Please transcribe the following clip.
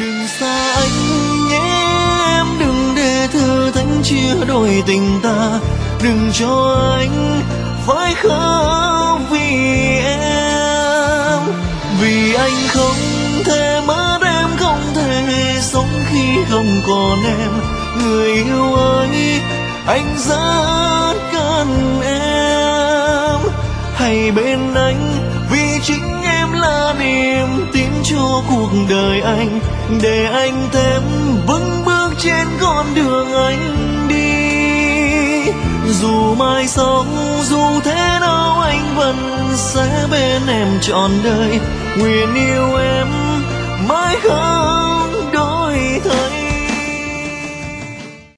Đừng xa anh nhé em, đừng để thơ thánh chia đôi tình ta, đừng cho anh phải khóc vì em. Vì anh không thể mất em, không thể sống khi không còn em. Người yêu ơi, anh rất cần em. Hãy bên anh vì chính em là niềm tin cho cuộc đời anh, để anh thêm vững bước trên con đường anh đi. Dù mai sau, dù thế nào anh vẫn sẽ bên em trọn đời. Nguyện yêu em mãi không đổi thay.